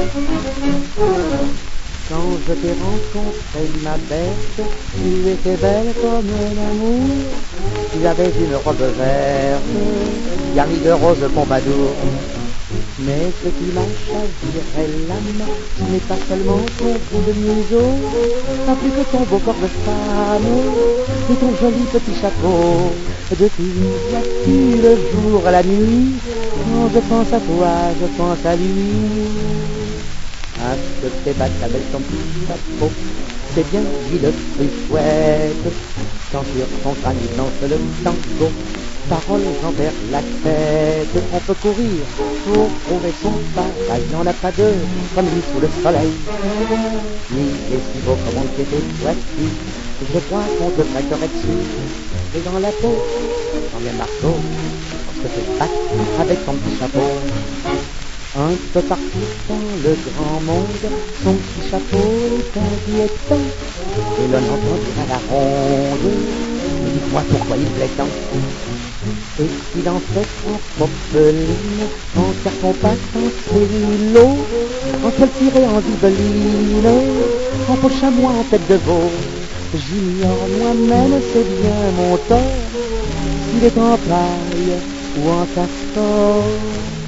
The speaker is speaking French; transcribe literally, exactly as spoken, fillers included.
Quand je t'ai rencontré, ma bête, tu étais belle comme l'amour. Tu avais une robe verte, garnie de roses pompadour. Mais ce qui m'a chaviré l'âme, ce n'est pas seulement ton bout de museau, pas plus que ton beau corps de femme, et ton joli petit chapeau. Depuis là-dessus, le jour, la nuit, quand je pense à toi, je pense à lui. Ah, que t'es bête avec ton petit chapeau, c'est bien dit le plus chouette. Quand sur ton crâne il danse le tango, paroles j'en perds la tête. On peut courir pour trouver son pareil, y'en a pas deux comme lui sous le soleil. Ni est si beau comme on t'était voici, je crois qu'on te traquerait dessus. Et dans la peau, j'en viens marteau, parce que c'est bac avec ton petit chapeau. Un peu partout dans le grand monde, son petit chapeau est inquiétant, et l'on entend dire à la ronde, mais dis-moi pourquoi il plaît tant. Et si dans cette popeline, en carton pâte, en cellulo, en toile tirée en zibeline, en peau chamois, en tête de veau, j'ignore moi-même, c'est bien mon tort, s'il est en paille ou en castor.